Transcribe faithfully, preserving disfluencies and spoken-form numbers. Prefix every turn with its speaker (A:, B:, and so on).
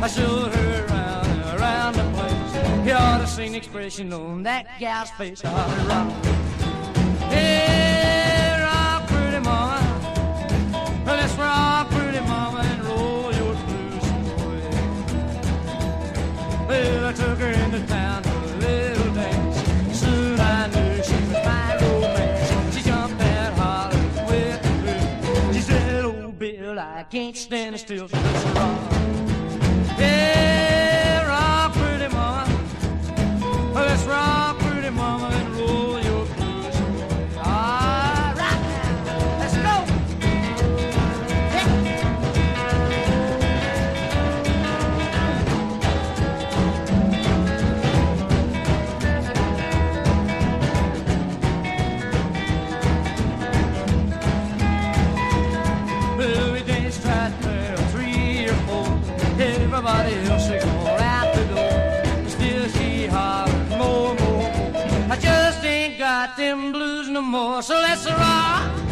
A: I showed her around, around the place. You ought to see the expression on that gal's face. I ought to rock. Hey, rock, pretty mama. Let's rock, pretty mama, and roll your blues away. Well, I took her into town for a little dance. Soon I knew she was my romance. She jumped and hollered with the blues. She said, oh, Bill, I can't stand still, so let's rock. Hey, rock, pretty mama. Let's rock, pretty mama, and roll your blues away. All right, now, let's go. Well, we danced right there, three or four. Everybody else they go out the door. Still she hollered more, more, more. I just ain't got them blues no more. So let's rock.